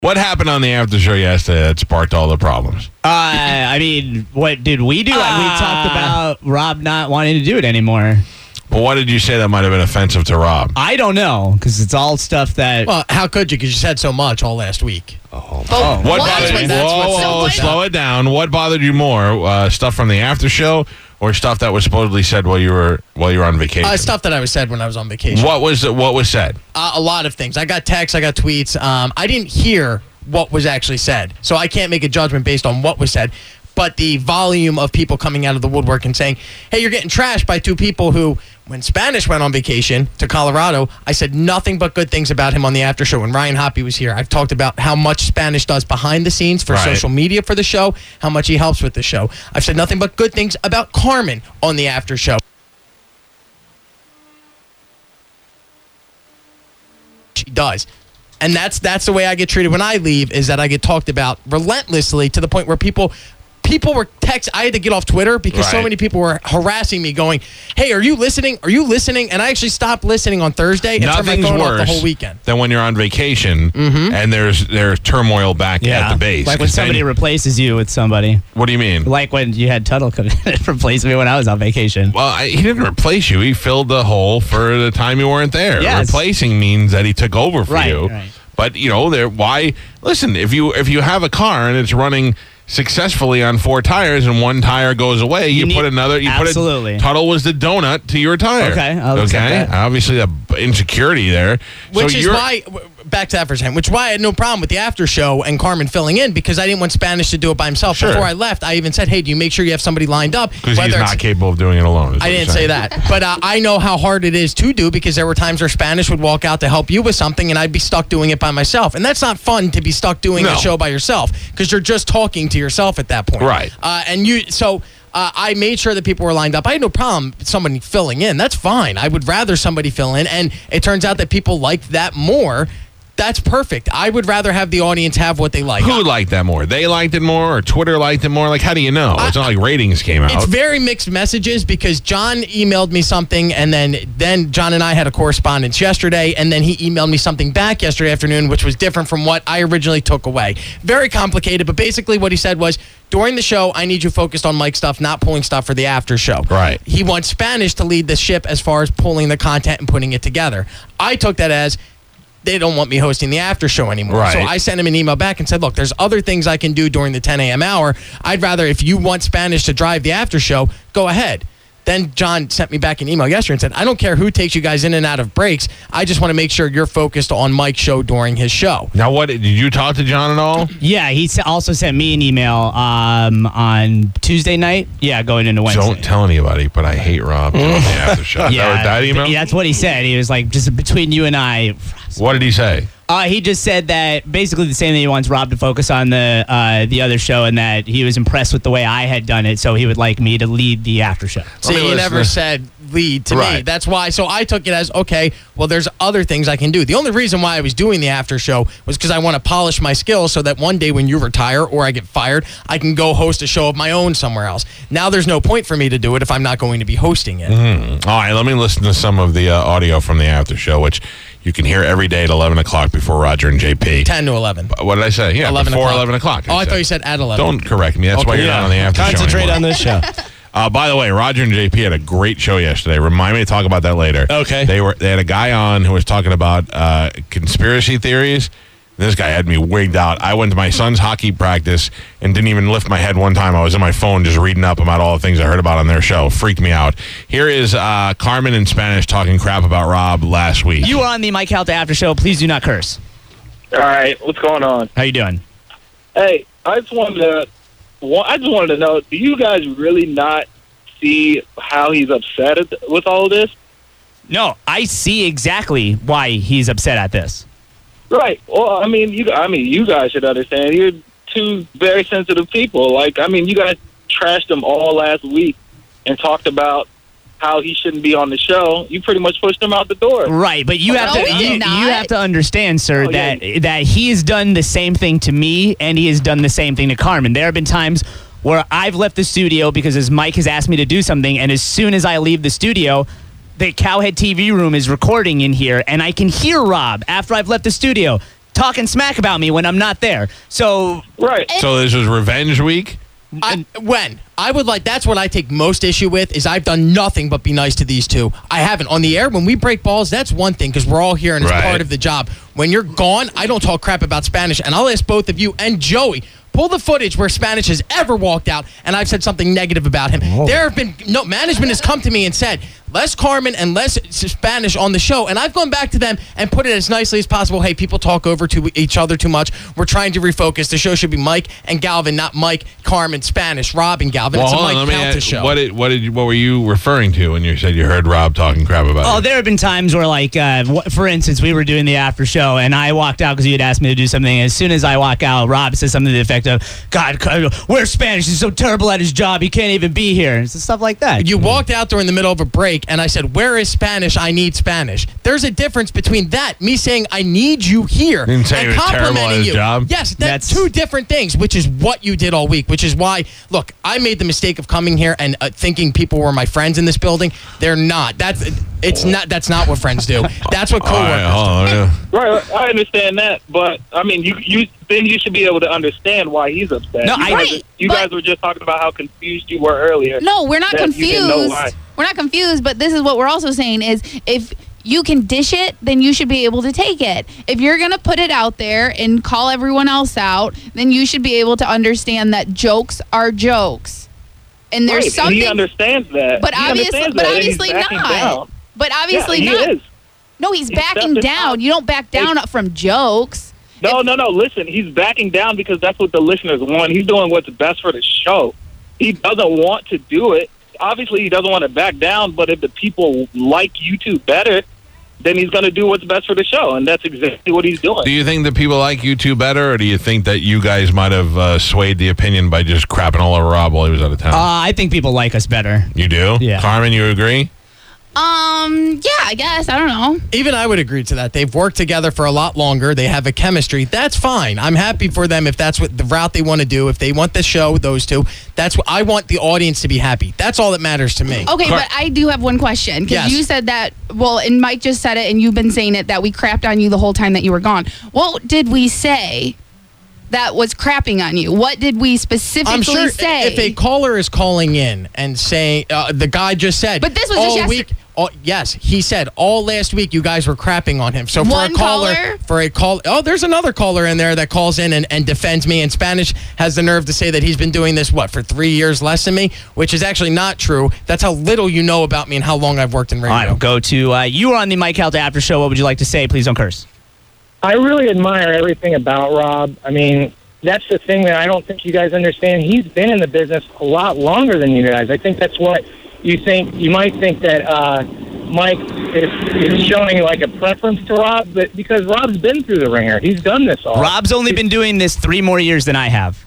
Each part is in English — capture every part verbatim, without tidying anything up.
What happened on the after show yesterday that sparked all the problems? Uh, I mean, what did we do? Uh, we talked about Rob not wanting to do it anymore. Well, what did you say that might have been offensive to Rob? I don't know, because it's all stuff that... Well, how could you? Because you said so much all last week. Oh, oh. What What? bothered you? That's Whoa, what's whoa, so slow it down. What bothered you more? Uh, stuff from the after show or stuff that was supposedly said while you were while you were on vacation? Uh, stuff that I was said when I was on vacation. What was what was said? Uh, a lot of things. I got texts, I got tweets. Um, I didn't hear what was actually said, so I can't make a judgment based on what was said. But the volume of people coming out of the woodwork and saying, hey, you're getting trashed by two people who, when Spanish went on vacation to Colorado, I said nothing but good things about him on the after show when Ryan Hoppe was here. I've talked about how much Spanish does behind the scenes for Right. social media for the show, how much he helps with the show. I've said nothing but good things about Carmen on the after show. She does. And that's that's the way I get treated when I leave, is that I get talked about relentlessly to the point where people people were text. I had to get off Twitter because so Right. many people were harassing me going, hey, are you listening? Are you listening? And I actually stopped listening on Thursday and turned my Nothing's phone off worse the whole weekend. than when you're on vacation Mm-hmm. and there's there's turmoil back at the base. Like when 'Cause then- somebody replaces you with somebody. what do you mean? Like when you had Tuttle come replace me when I was on vacation. Well, I, he didn't replace you. He filled the hole for the time you weren't there. Yes. Replacing means that he took over for Right, you. right. But you know, there. Why? Listen, if you if you have a car and it's running successfully on four tires and one tire goes away, you, You need- put another. You absolutely. put a, Tuttle was the donut to your tire. Okay, I'll accept okay. that. Obviously, the insecurity there. Which so is you're, why, w- back to that for a second, which is why I had no problem with the after show and Carmen filling in because I didn't want Spanish to do it by himself. Sure. Before I left, I even said, hey, do you make sure you have somebody lined up? because he's Whether it's- not capable of doing it alone. is I what didn't you're say saying. that. But uh, I know how hard it is to do because there were times where Spanish would walk out to help you with something and I'd be stuck doing it by myself. And that's not fun to be stuck doing No. a show by yourself because you're just talking to yourself at that point. Right. Uh, and you, so uh, I made sure that people were lined up. I had no problem with somebody filling in. That's fine. I would rather somebody fill in. And it turns out that people liked that more. That's perfect. I would rather have the audience have what they like. Who liked that more? They liked it more, or Twitter liked it more? Like, how do you know? I- It's not like ratings came out. It's very mixed messages because John emailed me something and then then John and I had a correspondence yesterday and then he emailed me something back yesterday afternoon which was different from what I originally took away. Very complicated, but basically what he said was, during the show, I need you focused on Mike stuff, not pulling stuff for the after show. Right. He wants Spanish to lead the ship as far as pulling the content and putting it together. I took that as they don't want me hosting the after show anymore. Right. So I sent him an email back and said, look, there's other things I can do during the ten a.m. hour. I'd rather, if you want Spanish to drive the after show, go ahead. Then John sent me back an email yesterday and said, I don't care who takes you guys in and out of breaks. I just want to make sure you're focused on Mike's show during his show. Now, what did you talk to John at all? Yeah, he s- also sent me an email um, on Tuesday night. Yeah, going into Wednesday. Don't tell anybody, but I hate Rob on the after show. Is that what that email? Yeah, that's what he said. He was like, just between you and I. What did he say? Uh, he just said that basically the same thing. He wants Rob to focus on the uh, the other show, and that he was impressed with the way I had done it, so he would like me to lead the after show. See, me he listen never to- said lead to me. Right. That's why. So I took it as, okay, well, there's other things I can do. The only reason why I was doing the after show was because I want to polish my skills so that one day when you retire or I get fired, I can go host a show of my own somewhere else. Now there's no point for me to do it if I'm not going to be hosting it. Mm. All right, let me listen to some of the uh, audio from the after show, which you can hear every day at eleven o'clock before Roger and J P. ten to eleven. What did I say? Yeah, eleven before o'clock. eleven o'clock. Oh, I said. thought you said at eleven. Don't correct me. That's why Okay. you're not on the after show Concentrate anymore. on this show. Uh, by the way, Roger and J P had a great show yesterday. Remind me to talk about that later. Okay. They were they had a guy on who was talking about uh, conspiracy theories. This guy had me wigged out. I went to my son's hockey practice and didn't even lift my head one time. I was on my phone just reading up about all the things I heard about on their show. Freaked me out. Here is uh, Carmen in Spanish talking crap about Rob last week. You are on the Mike Calta after show. Please do not curse. All right, what's going on? How you doing? Hey, I just wanted to, wa- I just wanted to know, do you guys really not see how he's upset at, with all of this? No, I see exactly why he's upset at this. Right. Well, I mean, you, I mean, you guys should understand. You're two very sensitive people. Like, I mean, you guys trashed him all last week and talked about how he shouldn't be on the show. You pretty much pushed him out the door. Right, but you have No, to we you, did you not. have to understand, sir, Oh, yeah. that that he has done the same thing to me and he has done the same thing to Carmen. There have been times where I've left the studio because as Mike has asked me to do something, and as soon as I leave the studio, the Cowhead T V room is recording in here, and I can hear Rob after I've left the studio talking smack about me when I'm not there. So Right. So this is revenge week? I, when I would like, that's what I take most issue with. Is I've done nothing but be nice to these two. I haven't on the air. When we break balls, that's one thing because we're all here and it's Right. part of the job. When you're gone, I don't talk crap about Spanish, and I'll ask both of you and Joey. Pull the footage where Spanish has ever walked out, and I've said something negative about him. There have been no management has come to me and said less Carmen and less Spanish on the show, and I've gone back to them and put it as nicely as possible. Hey, people talk over to each other too much. We're trying to refocus. The show should be Mike and Galvin, not Mike, Carmen, Spanish, Rob, and Galvin. Well, it's a hold on, Mike let me Calta ask, show. what did what did you, what were you referring to when you said you heard Rob talking crap about Oh, you? there have been times where, like, uh, wh- for instance, we were doing the after show, and I walked out because you had asked me to do something. As soon as I walk out, Rob says something to the effect of, God, where's Spanish? He's so terrible at his job, he can't even be here. And stuff like that. You walked out during the middle of a break, and I said, where is Spanish? I need Spanish. There's a difference between that, me saying, I need you here, didn't say and he was terrible at complimenting his you. job. Yes, That's- that's two different things, which is what you did all week, which is why, look, I made the mistake of coming here and uh, thinking people were my friends in this building. They're not. That's it's not. That's not what friends do. That's what All right, coworkers hold on, yeah. Right, I understand that, but I mean, you, you then you should be able to understand why he's upset. No, you I- guys, Right, you but- guys were just talking about how confused you were earlier. No, we're not that you didn't know confused. why. We're not confused, but this is what we're also saying is if you can dish it, then you should be able to take it. If you're going to put it out there and call everyone else out, then you should be able to understand that jokes are jokes. And there's Right, and something he understands that. but He obviously understands but that, and he's obviously backing not. down. But obviously Yeah, he not. is. No, he's He's backing that's- down. You don't back down Hey. from jokes. No, If- no, no. Listen, he's backing down because that's what the listeners want. He's doing what's best for the show. He doesn't want to do it. Obviously, he doesn't want to back down, but if the people like you two better, then he's going to do what's best for the show, and that's exactly what he's doing. Do you think that people like you two better, or do you think that you guys might have uh, swayed the opinion by just crapping all over Rob while he was out of town? Uh, I think people like us better. you do? yeah. Carmen, you agree? Um, yeah, I guess. I don't know. Even I would agree to that. They've worked together for a lot longer. They have a chemistry. That's fine. I'm happy for them if that's what the route they want to do. If they want the show, those two, that's what I want the audience to be happy. That's all that matters to me. Okay, Car- but I do have one question because Yes. you said that. Well, and Mike just said it, and you've been saying it that we crapped on you the whole time that you were gone. What did we say that was crapping on you? What did we specifically I'm sure say? if a caller is calling in and saying, uh, the guy just said, But this was all just yester- week. All, yes, he said all last week you guys were crapping on him. So for One a caller, caller? for a call, oh, there's another caller in there that calls in and, and defends me. And Spanish has the nerve to say that he's been doing this what for three years less than me, which is actually not true. That's how little you know about me and how long I've worked in radio. All right, we'll go to uh, you were on the Mike Calta after show. What would you like to say? Please don't curse. I really admire everything about Rob. I mean, that's the thing that I don't think you guys understand. He's been in the business a lot longer than you guys. I think that's what you think. You might think that uh, Mike is, is showing like a preference to Rob, but because Rob's been through the ringer, he's done this all. Rob's only been doing this three more years than I have.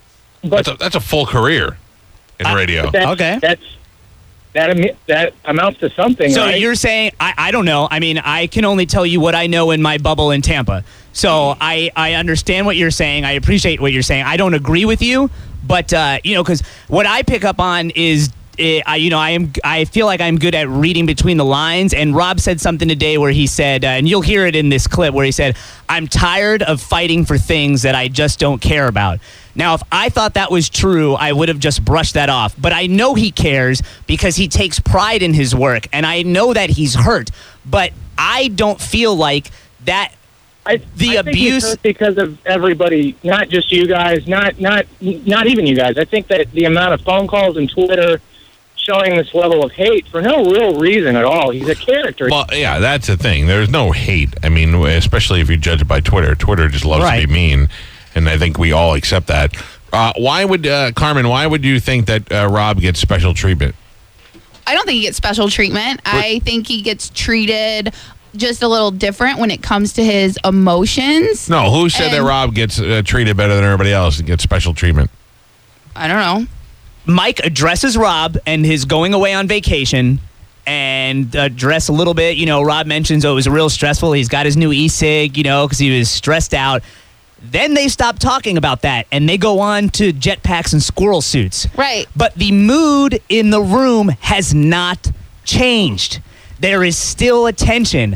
but That's a, that's a full career in I- radio. that's, Okay. that's that ami- that amounts to something. So right? you're saying I, I don't know. I mean, I can only tell you what I know in my bubble in Tampa. So I, I understand what you're saying. I appreciate what you're saying. I don't agree with you, but uh, you know, because what I pick up on is. Uh, I, you know, I am. I feel like I'm good at reading between the lines. And Rob said something today where he said, uh, and you'll hear it in this clip, where he said, "I'm tired of fighting for things that I just don't care about." Now, if I thought that was true, I would have just brushed that off. But I know he cares because he takes pride in his work, and I know that he's hurt. But I don't feel like that. I, the I think he's abuse- hurt because of everybody, not just you guys, not not not even you guys. I think that the amount of phone calls and Twitter showing this level of hate for no real reason at all. He's a character. Well, yeah, that's the thing. There's no hate. I mean, especially if you judge it by Twitter. Twitter just loves Right. to be mean, and I think we all accept that. Uh, why would uh, Carmen? Why would you think that uh, Rob gets special treatment? I don't think he gets special treatment. I think he gets treated just a little different when it comes to his emotions. No, who said that And- Rob gets uh, treated better than everybody else and gets special treatment? I don't know. Mike addresses Rob and his going away on vacation and address a little bit. You know, Rob mentions, oh, it was real stressful. He's got his new e-cig, you know, because he was stressed out. Then they stop talking about that and they go on to jetpacks and squirrel suits. Right. But the mood in the room has not changed. There is still a tension.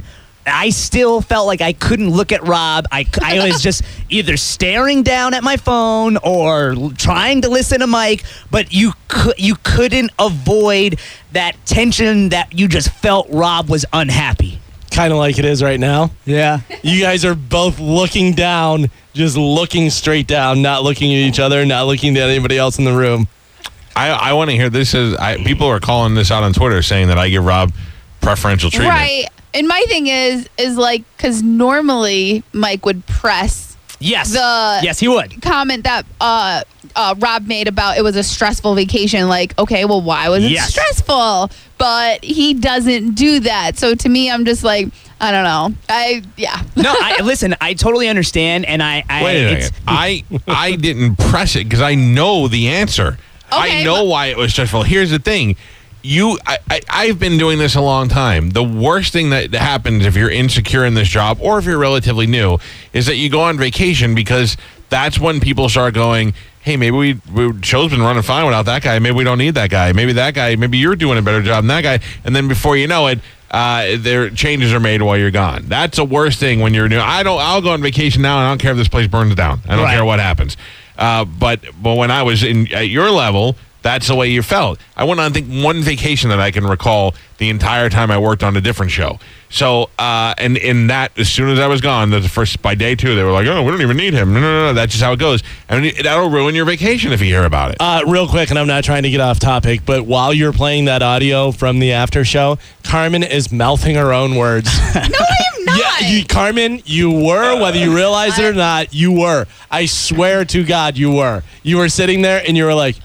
I still felt like I couldn't look at Rob. I, I was just either staring down at my phone or l- trying to listen to Mike, but you cou- you couldn't avoid that tension that you just felt Rob was unhappy. Kind of like it is right now. Yeah. You guys are both looking down, just looking straight down, not looking at each other, not looking at anybody else in the room. I, I want to hear this. Is I, people are calling this out on Twitter saying that I give Rob preferential treatment. Right. And my thing is, is like, because normally Mike would press Yes. The- yes, he would. comment that uh, uh, Rob made about it was a stressful vacation. Like, okay, well, why was it Yes. stressful? But he doesn't do that. So to me, I'm just like, I don't know. I yeah. No, I listen. I totally understand, and I. I Wait a it's, second. I I didn't press it because I know the answer. Okay, I know but- why it was stressful. Here's the thing. You, I, I, I've been doing this a long time. The worst thing that happens if you're insecure in this job or if you're relatively new is that you go on vacation because that's when people start going, hey, maybe we, we show's been running fine without that guy. Maybe we don't need that guy. Maybe that guy, maybe you're doing a better job than that guy. And then before you know it, uh, their changes are made while you're gone. That's the worst thing when you're new. I don't, I'll go on vacation now and I don't care if this place burns down. I don't Right. care what happens. Uh, but, but when I was in at your level, that's the way you felt. I went on, I think, one vacation that I can recall the entire time I worked on a different show. So, uh, and in that, as soon as I was gone, the first by day two, they were like, "Oh, we don't even need him." No, no, no, no. That's just how it goes. I mean, that'll ruin your vacation if you hear about it. Uh, real quick, and I'm not trying to get off topic, but while you're playing that audio from the after show, Carmen is mouthing her own words. No, I'm not. Yeah, you, Carmen, you were, whether you realize it or not, you were. I swear to God, you were. You were sitting there and you were like,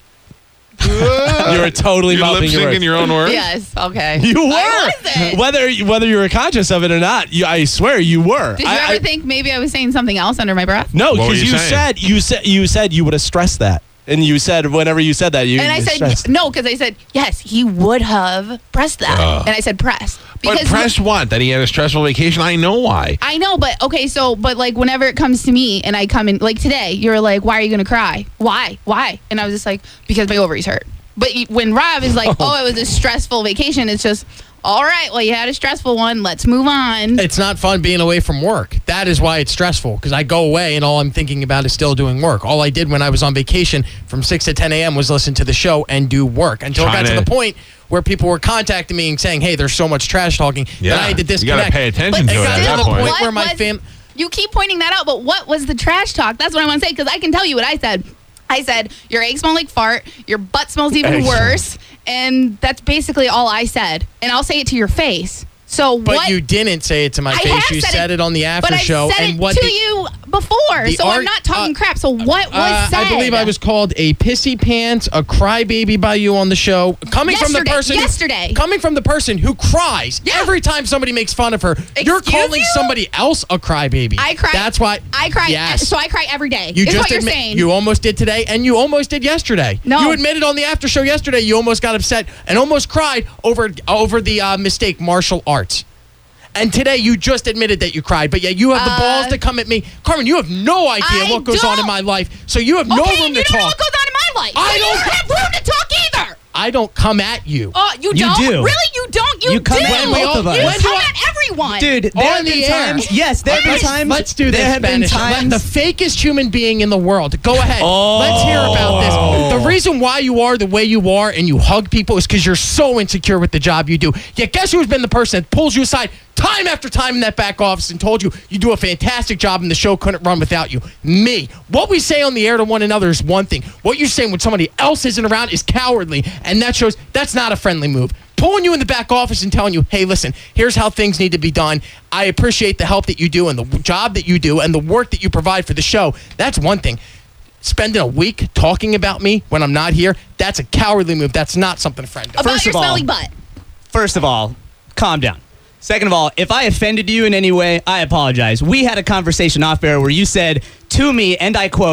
you were totally You're lip mouthing your syncing words. your own words. Yes. Okay. You were. I wasn't. Whether whether you were conscious of it or not, you, I swear you were. Did you I, ever I- think maybe I was saying something else under my breath? No, What were because you you saying? said you said you said you would have stressed that, and you said whenever you said that you. And I you said stressed. no, because I said yes, he would have pressed that, Uh. and I said pressed But because press what? That he had a stressful vacation? I know why. I know, but okay, so but like whenever it comes to me and I come in like today, you're like, why are you gonna cry? Why? Why? And I was just like, because my ovaries hurt. But y- when Rob is like, oh, it was a stressful vacation, it's just all right. Well, you had a stressful one. Let's move on. It's not fun being away from work. That is why it's stressful, because I go away and all I'm thinking about is still doing work. All I did when I was on vacation from six to ten a.m. was listen to the show and do work until it got Trying to to- the point where people were contacting me and saying, hey, there's so much trash talking Yeah. that I had to You got disconnect. to pay attention But to it at still, that point. what where my was- fam- You keep pointing that out, but what was the trash talk? That's what I want to say, because I can tell you what I said. I said, your eggs smell like fart, your butt smells even Eggs. worse, and that's basically all I said. And I'll say it to your face. So But what? you didn't say it to my I face. have You said said it, it, on the after but I show. said and it what to the- you before, the so art- I'm not talking uh, crap. So what was Uh, said? I believe I was called a pissy pants, a crybaby by you on the show. Coming from the Yesterday, person, who- yesterday. coming from the person who cries Yeah. every time somebody makes fun of her. You're Excuse calling you? somebody else a crybaby. I cry. That's why I cry. Yes. So I cry every day. You is just what you're admit, saying. you almost did today, and you almost did yesterday. No. You admitted on the after show yesterday you almost got upset and almost cried over over the uh, mistake martial arts. And today you just admitted that you cried, but yet you have the Uh, balls to come at me. Carmen, you have no idea I what goes on in don't- my life, so you have no okay, room you to don't know talk. what goes on in my life. I So you don't- don't have room to talk either. I don't come at you. Oh, you You don't? do. Really? You don't? You, You come do. at both of us. You When come do I- at everyone. Dude, there On have the been air. times. Yes, there have been Let's, times. let's do this, There have been Spanish. Let times. the fakest human being in the world. Go ahead. Oh. Let's hear about this. The reason why you are the way you are and you hug people is because you're so insecure with the job you do. Yet guess who's been the person that pulls you aside time after time in that back office and told you you do a fantastic job and the show couldn't run without you? Me. What we say on the air to one another is one thing. What you're saying when somebody else isn't around is cowardly, and that shows that's not a friendly move. Pulling you in the back office and telling you, hey, listen, here's how things need to be done. I appreciate the help that you do and the job that you do and the work that you provide for the show. That's one thing. Spending a week talking about me when I'm not here, that's a cowardly move. That's not something a friend does. About First your of all- smelly butt. First of all, calm down. Second of all, if I offended you in any way, I apologize. We had a conversation off air where you said to me, and I quote,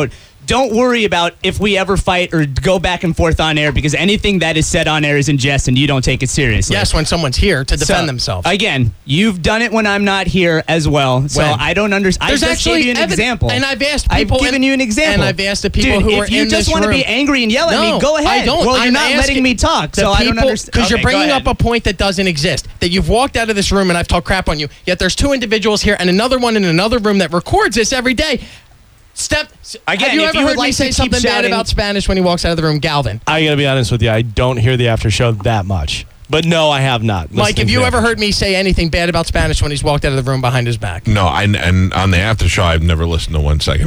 don't worry about if we ever fight or go back and forth on air, because anything that is said on air is in jest and you don't take it seriously. Yes, when someone's here to defend So, themselves. Again, you've done it when I'm not here as well. So When? I don't understand. I There's just actually gave you an evi- example. and I've asked I've people given and- you an example. and I've asked the people Dude, who if are you in just this want to room- be angry and yell at No, me, go ahead. I don't. Well, I'm you're not asking letting me talk, the so I don't people- understand. Because you're Okay, go bringing ahead. up a point that doesn't exist. That you've walked out of this room and I've talked crap on you. Yet there's two individuals here and another one in another room that records this every day. Step. Again, have you if ever you would heard me like say to keep something bad shouting- about Spanish when he walks out of the room, Galvin? I gotta be honest with you. I don't hear the after show that much. But no, I have not. Mike, listening have you to ever it. heard me say anything bad about Spanish when he's walked out of the room behind his back? No, I, and on the after show, I've never listened to one second.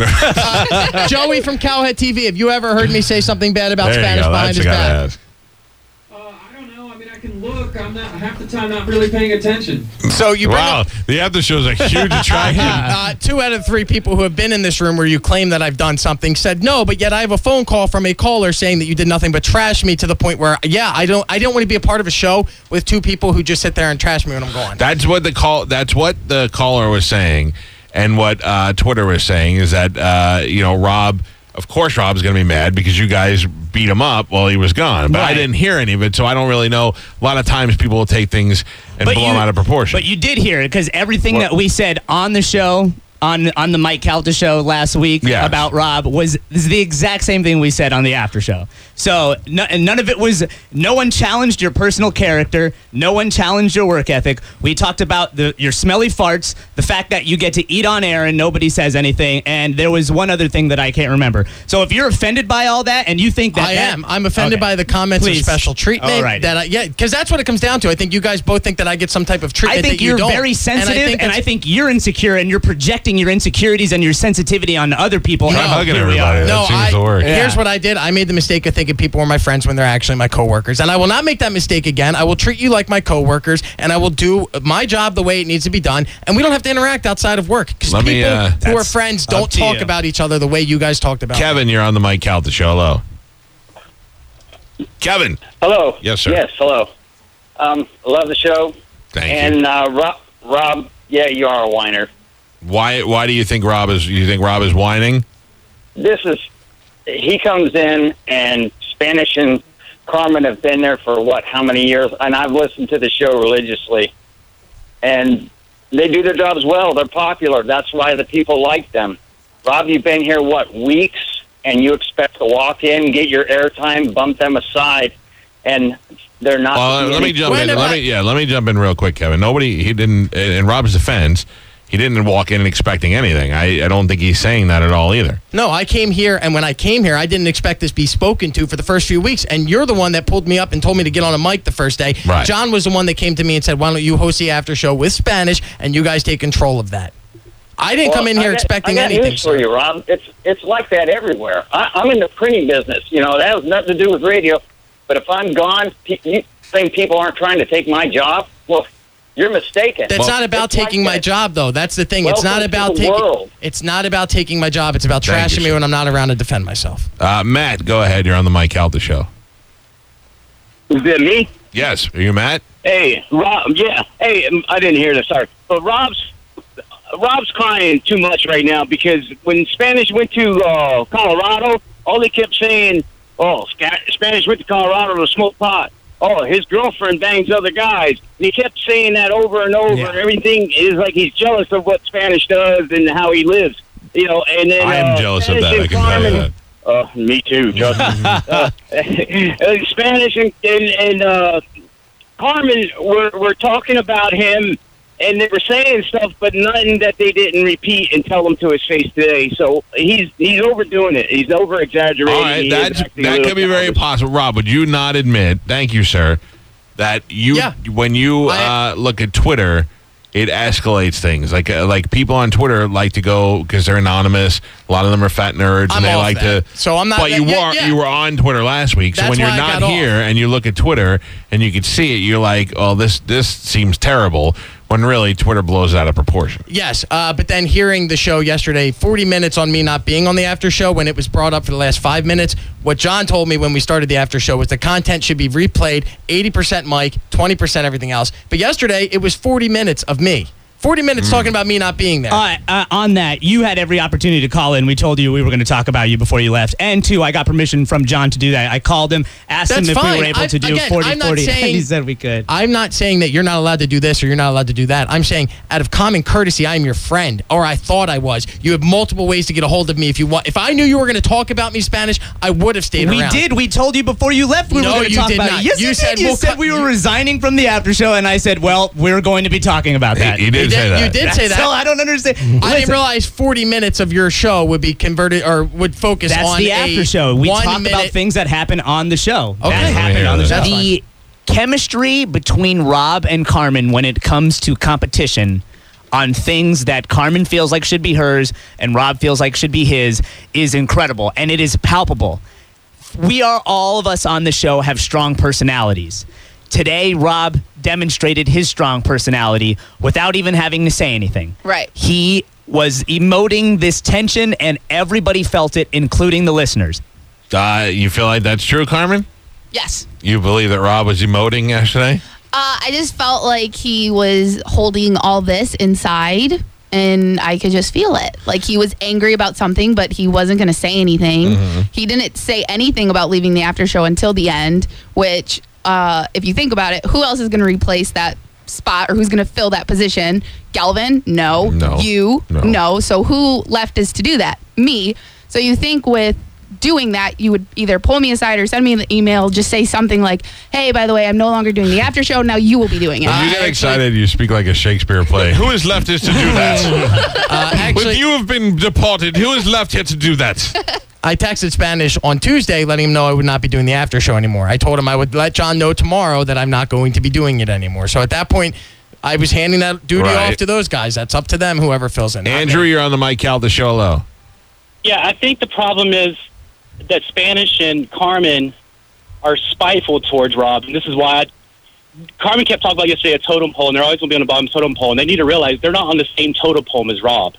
Joey from Cowhead T V, have you ever heard me say something bad about There you Spanish go. behind That's his the guy to back? ask. Uh, I don't know. I mean, I can look. I'm not half the time not really paying attention. So you bring Wow, up the after show is a huge attraction. uh, two out of three people who have been in this room where you claim that I've done something said no, but yet I have a phone call from a caller saying that you did nothing but trash me to the point where, yeah, I don't, I don't want to be a part of a show with two people who just sit there and trash me when I'm gone. That's what the call. That's what the caller was saying, and what uh, Twitter was saying is that uh, you know Rob. Of course, Rob's going to be mad because you guys beat him up while he was gone. But I Right. didn't hear any of it, so I don't really know. A lot of times people will take things and blow them out of proportion. But you did hear it because everything What? that we said on the show, on on the Mike Calta show last week Yes. about Rob was is the exact same thing we said on the after show. So no, and none of it was. No one challenged your personal character. No one challenged your work ethic. We talked about the your smelly farts, the fact that you get to eat on air and nobody says anything, and there was one other thing that I can't remember. So if you're offended by all that and you think that I that- am. I'm offended Okay. by the comments Please. of special treatment. Alrighty. That I, yeah, because that's what it comes down to. I think you guys both think that I get some type of I treatment think that you you're don't. very sensitive, and I, think that's- think you're insecure, and you're projecting your insecurities and your sensitivity on other people. Try and hugging here we everybody. are. That No, seems I, to work. Yeah. Here's what I did. I made the mistake of thinking people were my friends when they're actually my coworkers. And I will not make that mistake again. I will treat you like my coworkers, and I will do my job the way it needs to be done. And we don't have to interact outside of work. Because Let people me, uh, who are That's friends up don't to talk you. about each other the way you guys talked about. Kevin, you're on the Mike Calta show. Hello, Kevin. Hello. Yes, sir. Yes, hello. Um, love the show. Thank you. and uh, Rob, Rob, yeah, you are a whiner. Why? Why do you think Rob is? You think Rob is whining? This is, he comes in, and Spanish and Carmen have been there for what, how many years? And I've listened to the show religiously. And they do their jobs well. They're popular. That's why the people like them. Rob, you've been here, what, weeks? And you expect to walk in, get your airtime, bump them aside, and they're not. Well, let me jump When in. have Let I- me yeah. Let me jump in real quick, Kevin. Nobody. He didn't. In Rob's defense, he didn't walk in expecting anything. I, I don't think he's saying that at all either. No, I came here, and when I came here, I didn't expect this to be spoken to for the first few weeks. And you're the one that pulled me up and told me to get on a mic the first day. Right. John was the one that came to me and said, why don't you host the after show with Spanish, and you guys take control of that. I didn't come in here I got- expecting I got anything. news for sir. you, Rob. It's it's like that everywhere. I, I'm in the printing business. You know, that has nothing to do with radio. But if I'm gone, pe- you think people aren't trying to take my job? Well, you're mistaken. That's not about It's like taking my that. job, though. That's the thing. It's Welcome not to about the taking. world. It's not about taking my job. It's about Thank you, trashing me sir. when I'm not around to defend myself. Uh, Matt, go ahead. You're on the Mike Calta show. Is it me? Yes. Are you Matt? Hey, Rob. Yeah. Hey, um, I didn't hear this. Sorry, but Rob's Rob's crying too much right now because when Spanish went to uh, Colorado, all they kept saying, "Oh, Sca- Spanish went to Colorado to smoke pot." Oh, his girlfriend bangs other guys. And he kept saying that over and over. Yeah. And everything is like he's jealous of what Spanish does and how he lives. You know, and then I am uh, jealous of Spanish that. I and can tell you Carmen- that. Uh, me too, Justin. uh, uh, Spanish and and, and uh, Carmen were were talking about him, and they were saying stuff, but nothing that they didn't repeat and tell him to his face today. So he's he's overdoing it. He's over exaggerating. All right. That's, that could be very possible. Rob, would you not admit? Thank you, sir. That you Yeah. when you I- uh, look at Twitter, it escalates things. Like uh, like people on Twitter like to go because they're anonymous. A lot of them are fat nerds, I'm and they off like that. to. So I'm not- But you yeah, were yeah. you were on Twitter last week. So That's when you're why I not got here off. and you look at Twitter and you can see it, you're like, oh, this this seems terrible. When really Twitter blows it out of proportion. Yes, uh, but then hearing the show yesterday, forty minutes on me not being on the after show when it was brought up for the last five minutes. What John told me when we started the after show was the content should be replayed, eighty percent Mike, twenty percent everything else. But yesterday, it was forty minutes of me. forty minutes talking about me not being there. Uh, uh, on that, you had every opportunity to call in. We told you we were going to talk about you before you left. And two, I got permission from John to do that. I called him, asked That's him if fine. we were able I- to do again, forty I'm not forty, saying- and he said we could. I'm not saying that you're not allowed to do this or you're not allowed to do that. I'm saying out of common courtesy, I'm your friend, or I thought I was. You have multiple ways to get a hold of me if you want. If I knew you were going to talk about me Spanish, I would have stayed We around. did. We told you before you left we No, were going to you talk did about not. it. Yes, You you, said did. You we'll said cut- we were resigning from the after show, and I said, well, we're going to be talking about that. He, he did You say did- that. you did say that. So I don't understand. I didn't Listen, realize forty minutes of your show would be converted or would focus That's on the a after show. We one talk minute. about things that happen on the show. Okay. That Let me happened hear on the that. show. That's The chemistry between Rob and Carmen when it comes to competition on things that Carmen feels like should be hers and Rob feels like should be his is incredible, and it is palpable. We are, all of us on the show have strong personalities. Today, Rob demonstrated his strong personality without even having to say anything. Right. He was emoting this tension, and everybody felt it, including the listeners. Uh, you feel like that's true, Carmen? Yes. You believe that Rob was emoting yesterday? Uh, I just felt like he was holding all this inside, and I could just feel it. Like he was angry about something, but he wasn't going to say anything. Mm-hmm. He didn't say anything about leaving the after show until the end, which, uh, if you think about it, who else is going to replace that spot or who's going to fill that position? Galvin? No. No. You? No. So who left is to do that? Me. So you think with doing that, you would either pull me aside or send me an email, just say something like, hey, by the way, I'm no longer doing the after show. Now you will be doing it. When you get excited, you speak like a Shakespeare play. Who is left is to do that? Uh, When actually, you have been deported, who is left here to do that? I texted Spanish on Tuesday letting him know I would not be doing the after show anymore. I told him I would let John know tomorrow that I'm not going to be doing it anymore. So at that point, I was handing that duty Right. off to those guys. That's up to them, whoever fills in. not Andrew, me. you're on the Mike Calda show. Hello. Yeah, I think the problem is that Spanish and Carmen are spiteful towards Rob, and this is why I, Carmen kept talking about yesterday a totem pole, and they're always going to be on the bottom totem pole, and they need to realize they're not on the same totem pole as Rob.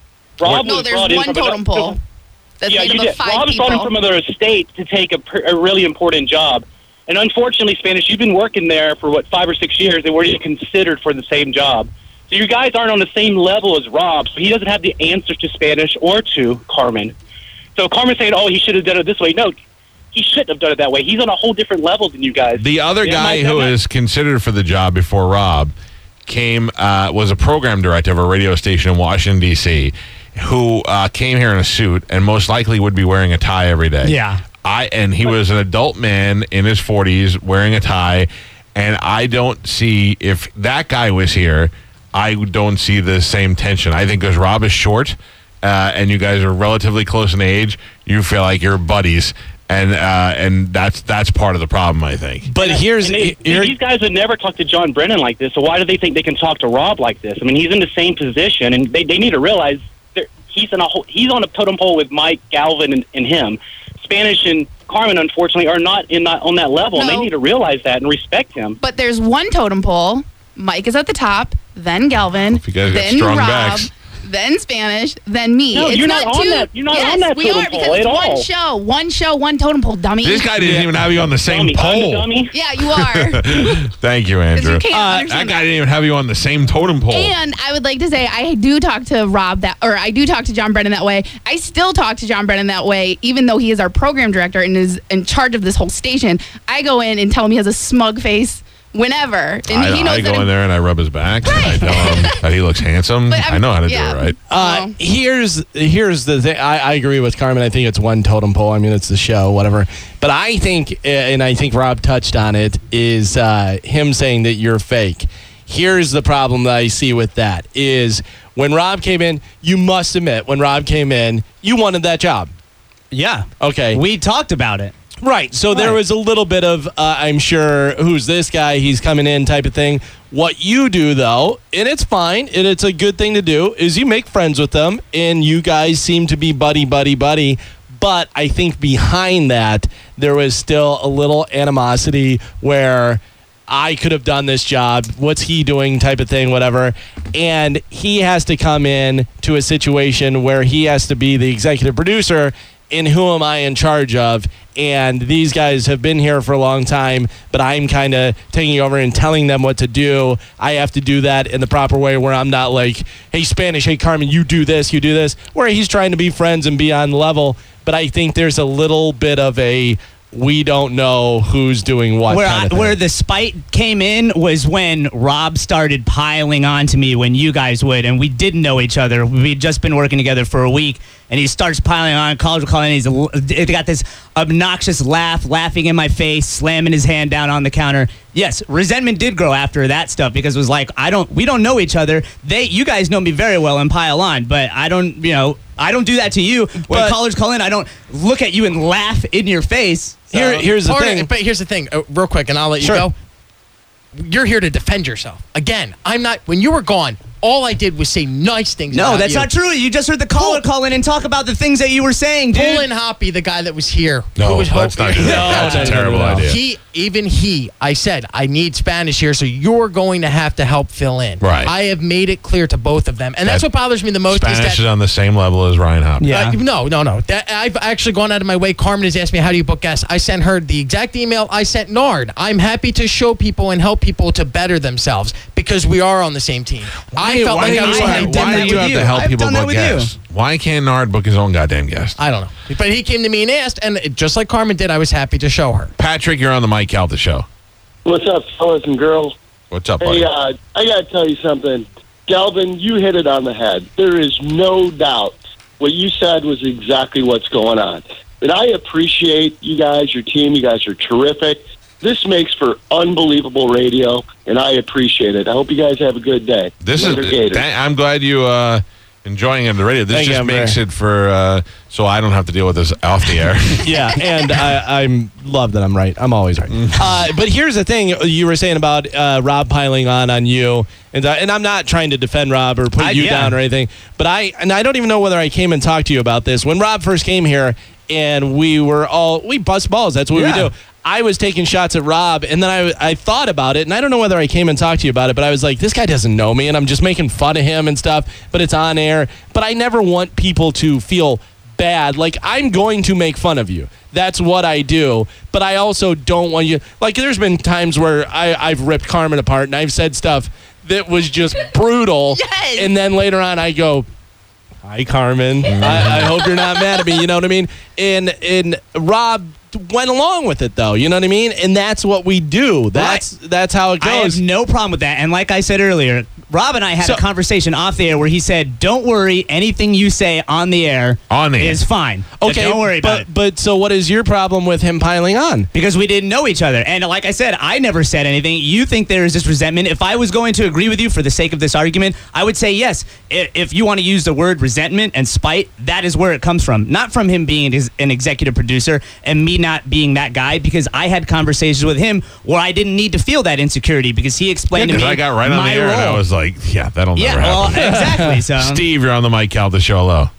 Rob no, was there's brought in one from totem another- pole. That's yeah, made you up of did. five Rob was brought in people. from another state to take a, pr- a really important job. And unfortunately, Spanish, you've been working there for, what, five or six years, and weren't even considered for the same job. So you guys aren't on the same level as Rob, so he doesn't have the answers to Spanish or to Carmen. So Carmen's saying, oh, he should have done it this way. No, he shouldn't have done it that way. He's on a whole different level than you guys. The other Yeah, guy Mike, who I'm not- is considered for the job before Rob came uh, was a program director of a radio station in Washington, D C, who uh, came here in a suit and most likely would be wearing a tie every day. Yeah. I and he was an adult man in his forties wearing a tie, and I don't see, if that guy was here, I don't see the same tension. I think because Rob is short uh, and you guys are relatively close in age, you feel like you're buddies. And uh, and that's that's part of the problem, I think. But here's And they, here, these guys would never talk to John Brennan like this, so why do they think they can talk to Rob like this? I mean, he's in the same position, and they, they need to realize that he's in a whole, he's on a totem pole with Mike, Galvin, and, and him. Spanish and Carmen, unfortunately, are not in that, on that level, and they No. need to realize that and respect him. But there's one totem pole. Mike is at the top, then Galvin, you guys got then strong Rob, backs. then Spanish, then me. No, it's you're not on two, that- you're not yes, on that we totem are because pole it's at one all. show, one show, one totem pole, dummy. This guy didn't even have you on the same Dummy, I'm the pole. dummy. Yeah, you are. Thank you, Because Andrew. you can't Uh, that understand guy that. didn't even have you on the same totem pole. And I would like to say I do talk to Rob that, or I do talk to John Brennan that way. I still talk to John Brennan that way, even though he is our program director and is in charge of this whole station. I go in and tell him he has a smug face whenever, and I, he knows I that. go in there and I rub his back. And I tell him that he looks handsome. But I'm- I know how to yeah. do it right. Uh, Well. here's here's the thing. I, I agree with Carmen. I think it's one totem pole. I mean, it's the show, whatever. But I think, uh, and I think Rob touched on it, is uh, him saying that you're fake. Here's the problem that I see with that is when Rob came in, you must admit, when Rob came in, you wanted that job. Yeah. Okay. We talked about it. Right. So there Right. was a little bit of, uh, I'm sure, who's this guy? He's coming in type of thing. What you do, though, and it's fine, and it's a good thing to do, is you make friends with them, and you guys seem to be buddy, buddy, buddy. But I think behind that, there was still a little animosity where I could have done this job. What's he doing type of thing, whatever. And he has to come in to a situation where he has to be the executive producer and who am I in charge of? And these guys have been here for a long time, but I'm kind of taking over and telling them what to do. I have to do that in the proper way where I'm not like, hey, Spanish, hey, Carmen, you do this, you do this, where he's trying to be friends and be on level. But I think there's a little bit of a we don't know who's doing what. Where, kind of I, where thing. the spite came in was when Rob started piling on to me when you guys would, and we didn't know each other. We'd just been working together for a week, and he starts piling on. College would call in, he's he got this obnoxious laugh, laughing in my face, slamming his hand down on the counter. Yes, resentment did grow after that stuff because it was like, I don't, we don't know each other. They, you guys know me very well and pile on, but I don't, you know, I don't do that to you. When But- callers call in, I don't look at you and laugh in your face. So- Here, here's the Part of- thing. but here's the thing, uh, real quick, and I'll let you Sure. go. You're here to defend yourself. Again, I'm not. When you were gone, all I did was say nice things. No, about that's you. not true. You just heard the caller Pull- call in and talk about the things that you were saying, dude. Pull in Hoppy, the guy that was here. who No, was let's not do that. No, That's no, a no, terrible no, no. idea. He, even he, I said, I need Spanish here, so you're going to have to help fill in. Right. I have made it clear to both of them, and that's That- what bothers me the most. Spanish is is that on the same level as Ryan Hoppe. Yeah. Uh, no, no, no. That, I've actually gone out of my way. Carmen has asked me, how do you book guests? I sent her the exact email I sent Nard. I'm happy to show people and help people to better themselves because we are on the same team. I felt why like do I was you, I trying have to done why that do you with have you. to help I've people done that book with you. guests? Why can't Nard book his own goddamn guest? I don't know. But he came to me and asked, and it- just like Carmen did, I was happy to show her. Patrick, you're on the Mike Calta show. What's up, fellas and girls? What's up, buddy? Hey, uh, I got to tell you something. Galvin, you hit it on the head. There is no doubt what you said was exactly what's going on. And I appreciate you guys, your team. You guys are terrific. This makes for unbelievable radio, and I appreciate it. I hope you guys have a good day. This Later, is. Gators. th- I'm glad you uh, enjoying it on the radio. This Thank you, just Amber. makes it for uh, so I don't have to deal with this off the air. Yeah, and I I'm love that I'm right. I'm always right. Uh, but here's the thing you were saying about uh, Rob piling on on you, and uh, and I'm not trying to defend Rob or put I- you yeah. down or anything. But I and I don't even know whether I came and talked to you about this when Rob first came here, and we were all we bust balls. That's what Yeah. we do. I was taking shots at Rob, and then I, I thought about it, and I don't know whether I came and talked to you about it, but I was like, this guy doesn't know me, and I'm just making fun of him and stuff, but it's on air. But I never want people to feel bad. Like, I'm going to make fun of you. That's what I do. But I also don't want you... Like, there's been times where I, I've ripped Carmen apart, and I've said stuff that was just brutal. Yes. And then later on, I go... Hi, Carmen. I, I hope you're not mad at me. You know what I mean? And and Rob went along with it, though. You know what I mean? And that's what we do. That's that's how it I have goes. no problem with that. And like I said earlier, Rob and I had So- a conversation off the air where he said, "Don't worry, anything you say on the air On the air. is fine. So Okay, don't worry but, about it." But so what is your problem with him piling on? Because we didn't know each other. And like I said, I never said anything. You think there is this resentment. If I was going to agree with you for the sake of this argument, I would say yes. I- If you want to use the word resentment and spite, that is where it comes from. Not from him being his- an executive producer and me not being that guy, because I had conversations with him where I didn't need to feel that insecurity because he explained Because to me I got right on my the air and I role. was like, yeah, that'll Yeah, never well, happen. exactly. So Steve, you're on the Mike Calta show. Hello.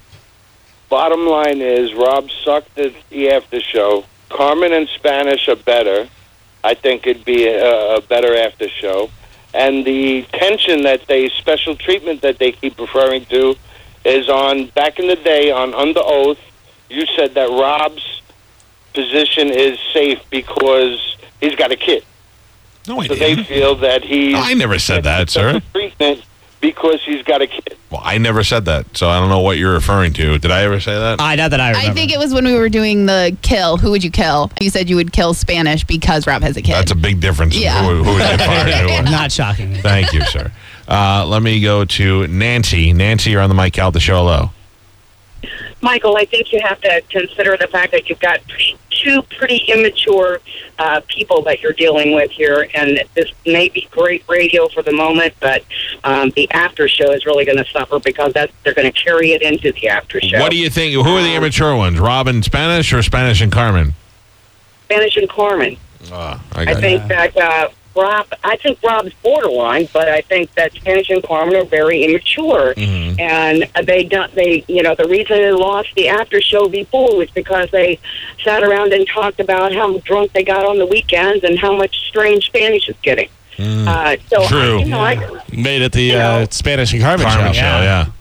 Bottom line is, Rob sucked at the after show. Carmen and Spanish are better. I think it'd be a, a better after show. And the tension that they, special treatment that they keep referring to, is on, back in the day, on Under Oath, you said that Rob's position is safe because he's got a kid. No, I So they didn't. feel that he's... I never said that, sir. Treatment because he's got a kid. Well, I never said that, so I don't know what you're referring to. Did I ever say that? I not that I remember. I think it was when we were doing the kill. Who would you kill? You said you would kill Spanish because Rob has a kid. That's a big difference in Yeah. who, who would get fired. and who would. Not shocking. Thank you, sir. Uh, let me go to Nancy. Nancy, you're on the Mike Calta show. Hello. Michael, I think you have to consider the fact that you've got pretty, two pretty immature uh, people that you're dealing with here, and this may be great radio for the moment, but um, the after show is really going to suffer because that's, they're going to carry it into the after show. What do you think? Who are the immature ones? Rob and Spanish or Spanish and Carmen? Spanish and Carmen. Uh, I I got think that uh, Rob, I think Rob's borderline, but I think that Spanish and Carmen are very immature, Mhm. and they don't. They, you know, the reason they lost the after show before was because they sat around and talked about how drunk they got on the weekends and how much strange Spanish is getting. Uh, so, True. I, you know, I, Made it the You uh, know. Spanish and Carmen, Carmen show. show, yeah.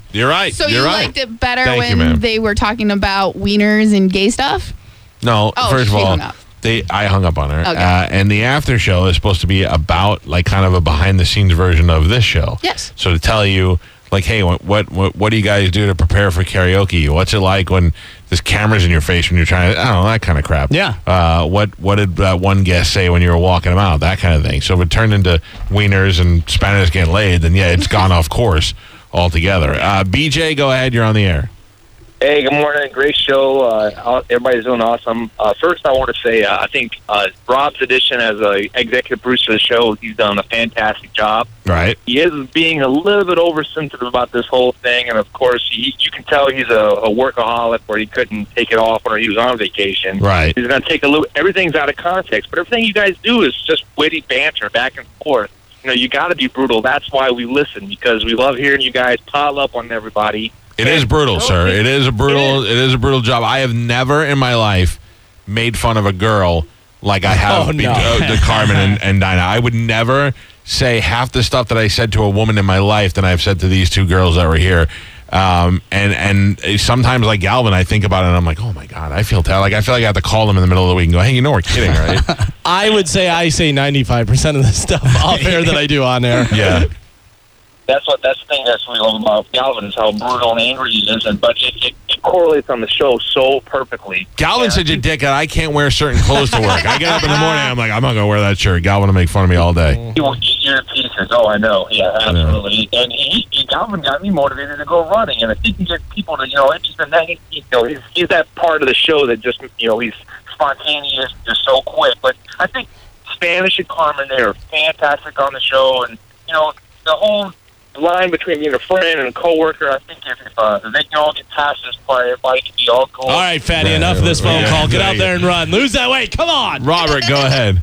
You're right. So You're you right. liked it better Thank you, when ma'am. they were talking about wieners and gay stuff? No, Oh, first of she all, hung up. they I hung up on her. Okay. Uh, and the after show is supposed to be about like kind of a behind the scenes version of this show. Yes. So to tell you, like, hey, what what what, what do you guys do to prepare for karaoke? What's it like when there's cameras in your face when you're trying to, I don't know, that kind of crap. Yeah. Uh, what what did uh, one guest say when you were walking them out? That kind of thing. So if it turned into wieners and Spanish getting laid, then yeah, it's gone off course altogether. Uh, B J, go ahead. You're on the air. Hey, good morning. Great show. Uh, everybody's doing awesome. Uh, first, I want to say uh, I think uh, Rob's addition as a executive producer of the show, he's done a fantastic job. Right. He is being a little bit oversensitive about this whole thing, and of course, he, you can tell he's a, a workaholic where he couldn't take it off when he was on vacation. Right. He's going to take a little. Everything's out of context, but everything you guys do is just witty banter back and forth. You know, you got to be brutal. That's why we listen, because we love hearing you guys pile up on everybody. It is brutal, sir. It is a brutal. It is a brutal job. I have never in my life made fun of a girl like I have Oh, be- no. uh, to Carmen and, and Dinah. I would never say half the stuff that I said to a woman in my life than I've said to these two girls that were here. Um, and and sometimes, like Galvin, I think about it and I'm like, oh my god, I feel terrible. Like I feel like I have to call them in the middle of the week and go, hey, you know we're kidding, right? I would say I say ninety-five percent of the stuff off air that I do on air. Yeah. That's what that's the thing that's we love about Galvin is how brutal and angry he is, and but it, it, it correlates on the show so perfectly. Galvin's such a dickhead. I can't wear certain clothes to work. I get up in the morning, I'm like, I'm not gonna wear that shirt. Galvin will make fun of me all day. He will eat your pieces. Oh, I know. Yeah, absolutely. And he, he Galvin got me motivated to go running, and if he can get people to you know interested in that, he, you know, he's, he's that part of the show that just you know he's spontaneous, just so quick. But I think Spanish and Carmen, they are fantastic on the show, and you know the whole line between being a friend and a coworker. I think if, if, uh, if they can all get past this part, everybody can be all cool. All right, Fatty, enough of this phone call. Get out there and run. Lose that weight. Come on. Robert, go ahead.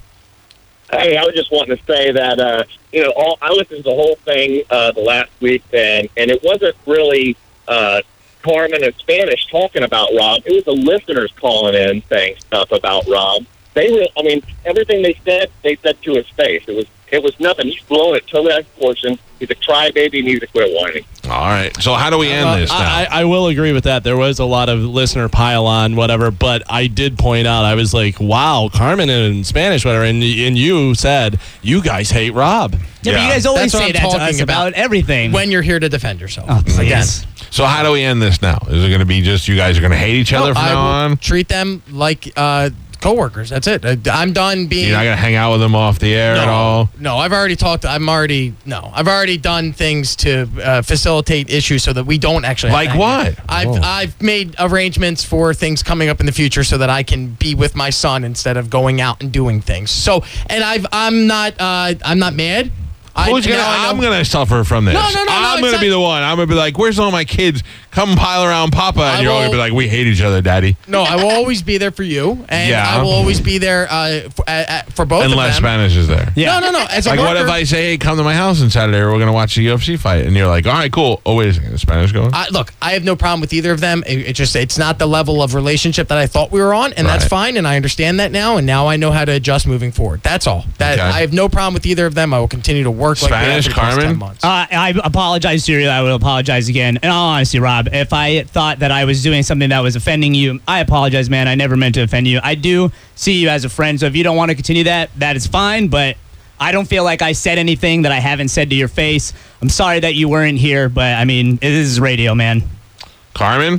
Hey, I was just wanting to say that uh, you know all, I listened to the whole thing uh, the last week, and and it wasn't really uh, Carmen and Spanish talking about Rob. It was the listeners calling in saying stuff about Rob. They were, I mean, everything they said, they said to his face. It was it was nothing. He's blowing it totally out of proportion. He's a crybaby. He needs to quit whining. All right. So how do we end Uh, this now? I, I will agree with that. There was a lot of listener pile on, whatever, but I did point out, I was like, wow, Carmen in Spanish, whatever, and, and you said, you guys hate Rob. Yeah, but you guys always That's what say I'm that to talking us about, everything. When you're here to defend yourself. Oh, please. Again. So how do we end this now? Is it going to be just you guys are going to hate each other No, from I now will on? treat them like uh, coworkers. That's it. I, I'm done being. You're not going to hang out with them off the air no, at all? No, I've already talked. I'm already no. I've already done things to uh, facilitate issues so that we don't actually. have Like to hang what? out. I've Oh. I've made arrangements for things coming up in the future so that I can be with my son instead of going out and doing things. So, and I've I'm not uh, I'm not mad. I, Who's gonna, now I know- I'm going to suffer from this. No, no, no, no, I'm it's going to not- be the one. I'm going to be like, where's all my kids? Come pile around Papa. And I you're all going to will- be like, we hate each other, Daddy. No, I will always be there for you, and Yeah. I will always be there uh, for, uh, uh, for both Unless of them. Spanish is there. No, no, no. As a Like, what if worker- I say, hey, come to my house on Saturday. We're going to watch the U F C fight. And you're like, all right, cool. Oh, wait a second. Is Spanish going? I, look, I have no problem with either of them. It, it just it's not the level of relationship that I thought we were on, and that's Right. fine. And I understand that now, and now I know how to adjust moving forward. That's all. That Okay. I have no problem with either of them. I will continue to work like we have Spanish, for the past Carmen? ten months. Uh, I apologize to you. I will apologize again. In all honesty, Rob, if I thought that I was doing something that was offending you, I apologize, man. I never meant to offend you. I do see you as a friend, so if you don't want to continue that, that is fine, but I don't feel like I said anything that I haven't said to your face. I'm sorry that you weren't here, but, I mean, it is radio, man. Carmen?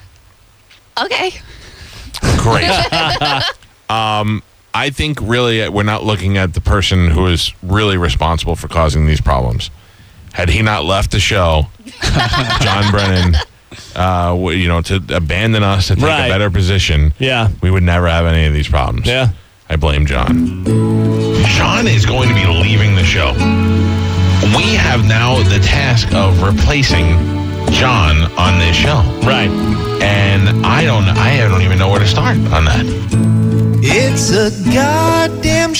Okay. Great. um, I think really we're not looking at the person who is really responsible for causing these problems. Had he not left the show, John Brennan, uh, w- you know, to abandon us to take Right. a better position, Yeah. we would never have any of these problems. Yeah. I blame John. John is going to be leaving the show. We have now the task of replacing John on this show. Right. And I don't I don't even know where to start on that. It's a goddamn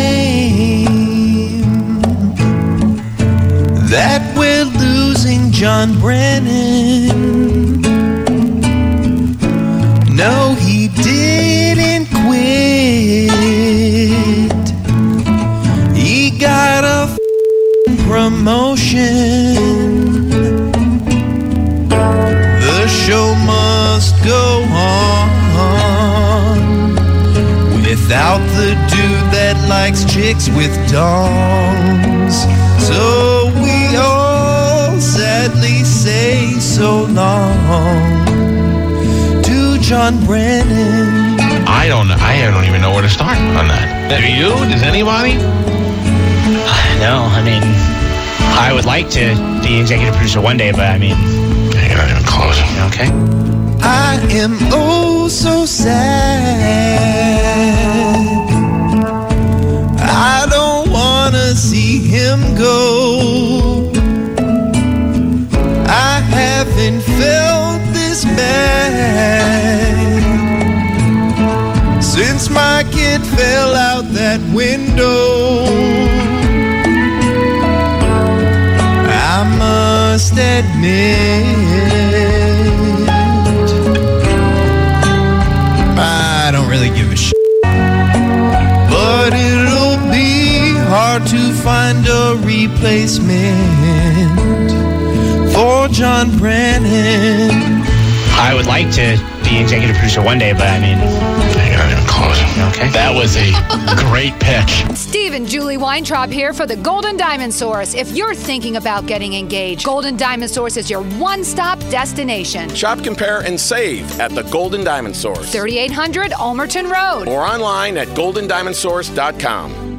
shame that we're losing John Brennan. No, he didn't quit. He got a f***ing promotion. without the dude that likes chicks with dongs. So we all sadly say so long to John Brennan. I don't know. I don't even know where to start on that. Do you? Does anybody? No, I mean, I would like to be executive producer one day, but I mean, you're not even close. Okay. I am oh so sad. I don't wanna see him go. I haven't felt this bad since my kid fell out that window. I must admit, I don't really give a shit, but it'll be hard to find a replacement for John Brennan. I would like to be executive producer one day, but I mean, you're not even close. Okay. That was a great pitch. Steve and Julie Weintraub here for the Golden Diamond Source. If you're thinking about getting engaged, Golden Diamond Source is your one-stop destination. Shop, compare, and save at the Golden Diamond Source. thirty-eight hundred Ulmerton Road. Or online at golden diamond source dot com.